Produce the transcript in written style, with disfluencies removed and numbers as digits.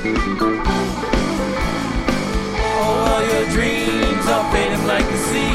Oh, all your dreams are fading like the sea.